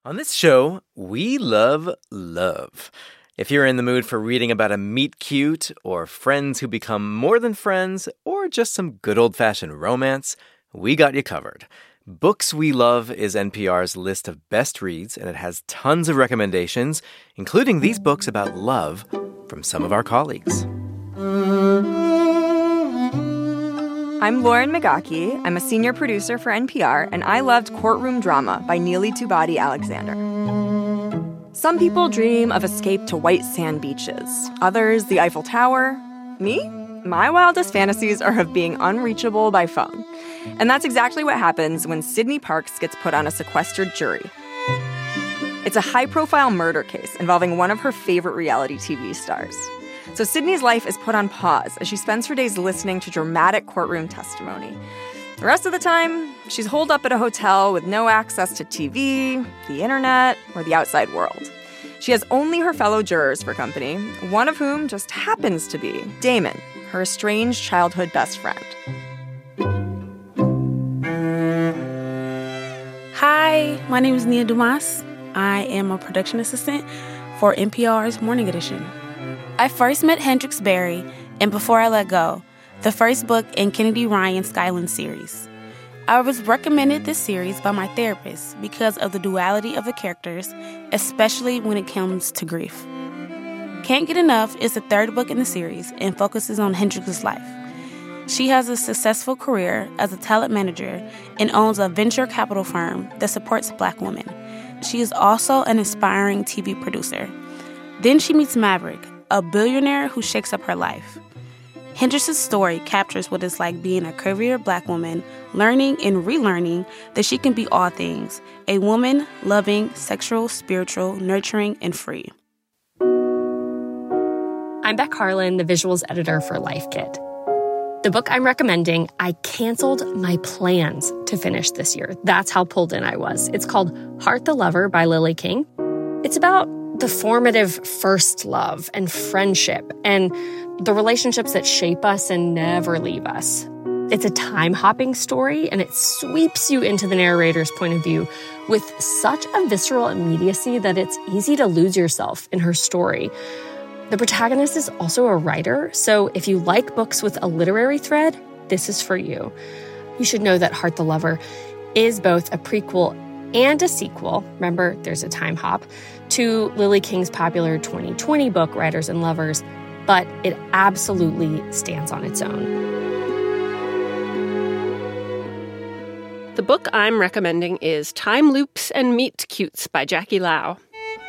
On this show, we love love. If you're in the mood for reading about a meet-cute, or friends who become more than friends, or just some good old-fashioned romance, we got you covered. Books We Love is NPR's list of best reads, and it has tons of recommendations, including these books about love from some of our colleagues. I'm Lauren Magaki. I'm a senior producer for NPR, and I loved Courtroom Drama by Neeli Tubati Alexander. Some people dream of escape to white sand beaches, others the Eiffel Tower. Me? My wildest fantasies are of being unreachable by phone. And that's exactly what happens when Sydney Parks gets put on a sequestered jury. It's a high-profile murder case involving one of her favorite reality TV stars. So Sydney's life is put on pause as she spends her days listening to dramatic courtroom testimony. The rest of the time, she's holed up at a hotel with no access to TV, the internet, or the outside world. She has only her fellow jurors for company, one of whom just happens to be Damon, her estranged childhood best friend. Hi, my name is Nia Dumas. I am a production assistant for NPR's Morning Edition. I first met Hendrix Berry in Before I Let Go, the first book in Kennedy Ryan's Skyland series. I was recommended this series by my therapist because of the duality of the characters, especially when it comes to grief. Can't Get Enough is the third book in the series and focuses on Hendrix's life. She has a successful career as a talent manager and owns a venture capital firm that supports Black women. She is also an inspiring TV producer. Then she meets Maverick, a billionaire who shakes up her life. Hendrix's story captures what it's like being a curvier Black woman, learning and relearning that she can be all things, a woman, loving, sexual, spiritual, nurturing, and free. I'm Beck Harlan, the visuals editor for Life Kit. The book I'm recommending, I canceled my plans to finish this year. That's how pulled in I was. It's called Heart the Lover by Lily King. It's about the formative first love and friendship and the relationships that shape us and never leave us. It's a time-hopping story, and it sweeps you into the narrator's point of view with such a visceral immediacy that it's easy to lose yourself in her story. The protagonist is also a writer, so if you like books with a literary thread, this is for you. You should know that Heart the Lover is both a prequel and a sequel, remember there's a time hop, to Lily King's popular 2020 book, Writers and Lovers, but it absolutely stands on its own. The book I'm recommending is Time Loops and Meet Cutes by Jackie Lau.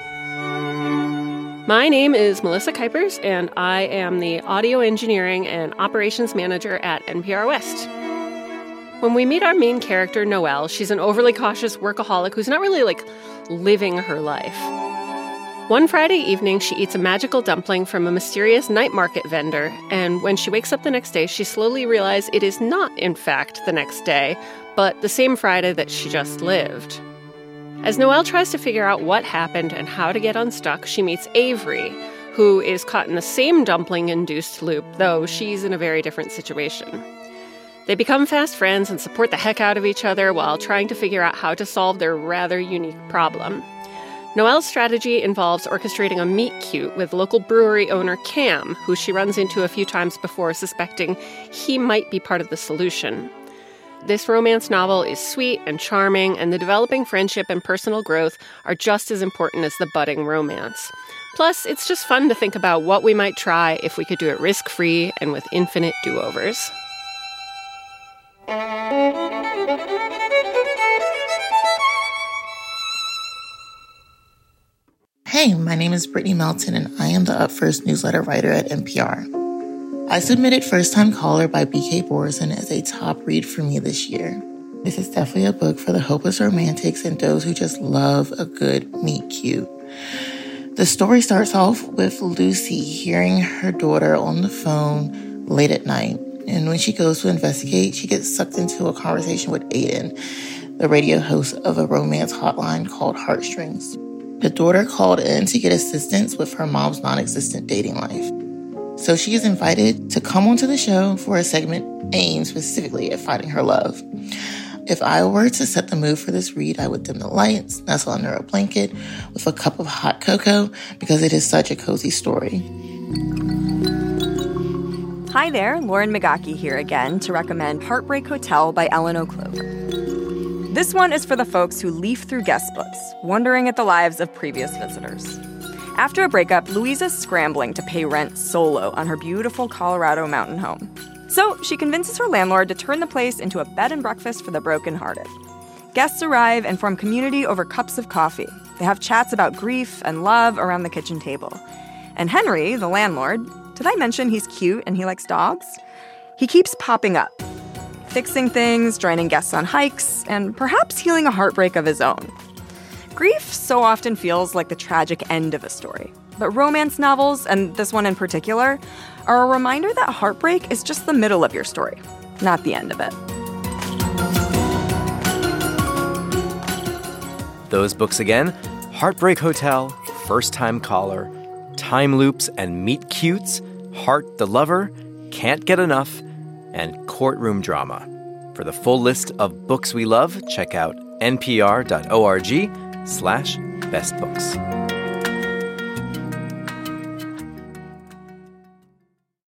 My name is Melissa Kuipers, and I am the audio engineering and operations manager at NPR West. When we meet our main character, Noelle, she's an overly cautious workaholic who's not really, living her life. One Friday evening, she eats a magical dumpling from a mysterious night market vendor, and when she wakes up the next day, she slowly realizes it is not, in fact, the next day, but the same Friday that she just lived. As Noelle tries to figure out what happened and how to get unstuck, she meets Avery, who is caught in the same dumpling-induced loop, though she's in a very different situation. They become fast friends and support the heck out of each other while trying to figure out how to solve their rather unique problem. Noelle's strategy involves orchestrating a meet-cute with local brewery owner Cam, who she runs into a few times before suspecting he might be part of the solution. This romance novel is sweet and charming, and the developing friendship and personal growth are just as important as the budding romance. Plus, it's just fun to think about what we might try if we could do it risk-free and with infinite do-overs. Hey, my name is Brittany Melton, and I am the Up First newsletter writer at NPR. I submitted First Time Caller by B.K. Borison as a top read for me this year. This is definitely a book for the hopeless romantics and those who just love a good meet cute. The story starts off with Lucy hearing her daughter on the phone late at night. And when she goes to investigate, she gets sucked into a conversation with Aiden, the radio host of a romance hotline called Heartstrings. The daughter called in to get assistance with her mom's non-existent dating life. So she is invited to come onto the show for a segment aimed specifically at finding her love. If I were to set the mood for this read, I would dim the lights, nestle under a blanket with a cup of hot cocoa because it is such a cozy story. Hi there, Lauren Magaki here again to recommend Heartbreak Hotel by Ellen O'Clover. This one is for the folks who leaf through guest books, wondering at the lives of previous visitors. After a breakup, Louisa's scrambling to pay rent solo on her beautiful Colorado mountain home. So she convinces her landlord to turn the place into a bed and breakfast for the brokenhearted. Guests arrive and form community over cups of coffee. They have chats about grief and love around the kitchen table. And Henry, the landlord, did I mention he's cute and he likes dogs? He keeps popping up, fixing things, joining guests on hikes, and perhaps healing a heartbreak of his own. Grief so often feels like the tragic end of a story. But romance novels, and this one in particular, are a reminder that heartbreak is just the middle of your story, not the end of it. Those books again: Heartbreak Hotel, First Time Caller, Time Loops and Meet Cutes, Heart the Lover, Can't Get Enough, and Courtroom Drama. For the full list of books we love, check out npr.org/bestbooks.